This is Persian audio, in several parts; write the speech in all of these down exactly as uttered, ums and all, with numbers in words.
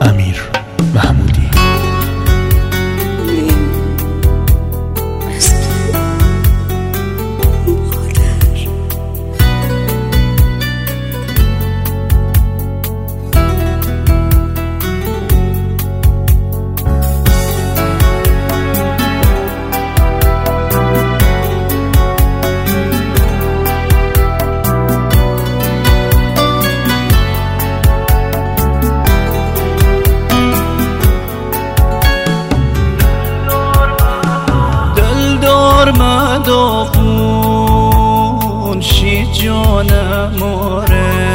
امیر محمودی. مداغون شی جانم آره،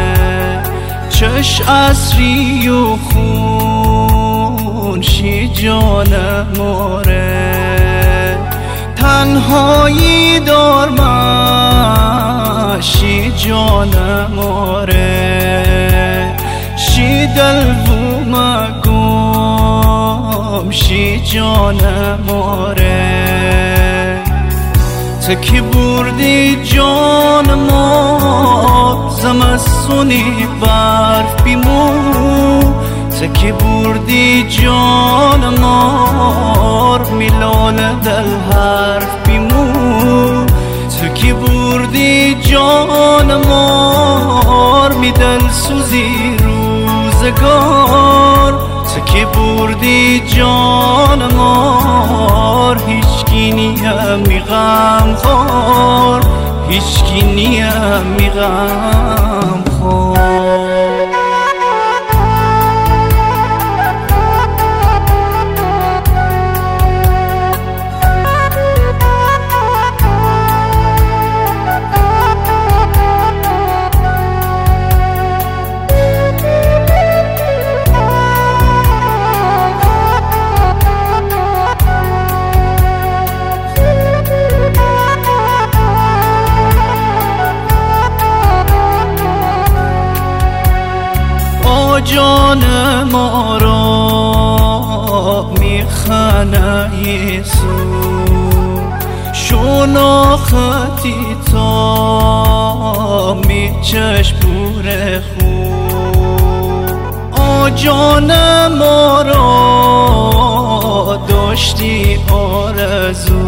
چش عصری و خون شی جانم آره، تنهایی دار من شی جانم آره، شی دل و مگم شی جانم آره، تکی بردی جان ما زمستونی برف بیمو، تکی بردی جان ما میلال دل حرف بیمو، تکی بردی جان ما می دل سوزی روزگار، تکی بردی جان ما هیچکی نیم می غم خور، هیچکی نیم می غم خور. جان ما را میخنه یسو، شناختی تا می چشم بور خون، آ جان ما را داشتی آرزو،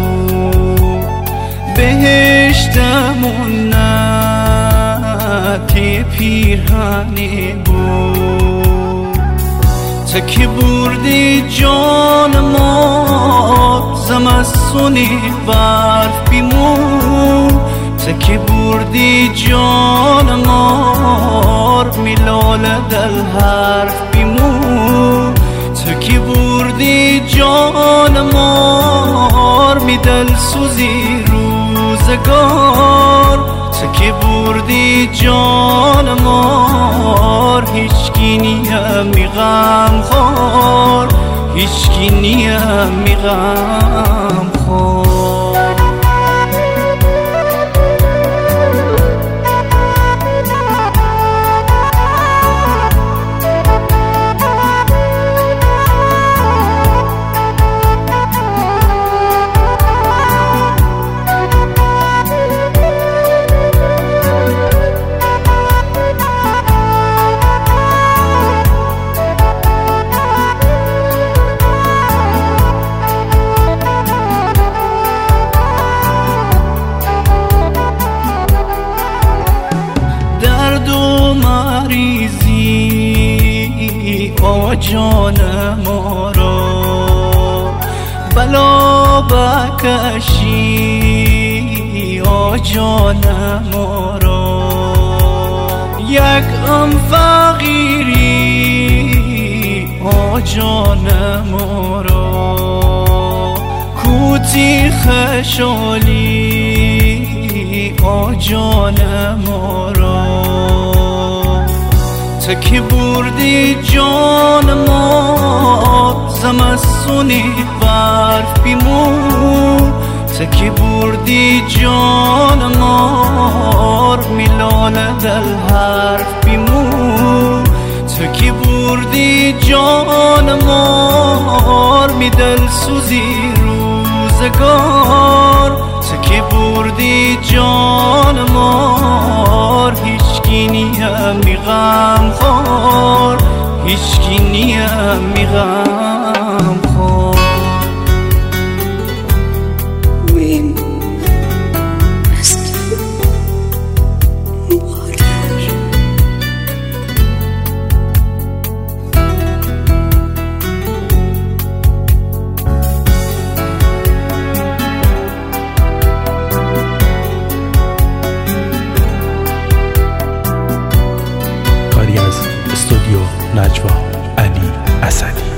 بهشتمون نتی پیرهنی بود، تکی بردی جان ما زمستونی برف بیمون، تکی بردی جان ما میلال دل حرف بیمون، تکی بردی جان ما می دل سوزی روزگار، تکی بردی جان ما هیچکی نیم می غم خور، هیچکی نیم می غم خور. جان ما را بلا بکشی، آ جان ما را یک ام فقیری، آ جان ما را کوتی خشالی، آ جان ما را تکی بردی جان ما زمستونی برف بیمون، تکی بردی جان ما میلال دل حرف بیمون، تکی بردی جان ما می دل سوزی روزگار، تکی بردی جان ما هیچکی نیم می غم خور، هیچکی نیم میغم خواه وین است مادر کاری از استودیو نجوا علی اسدی.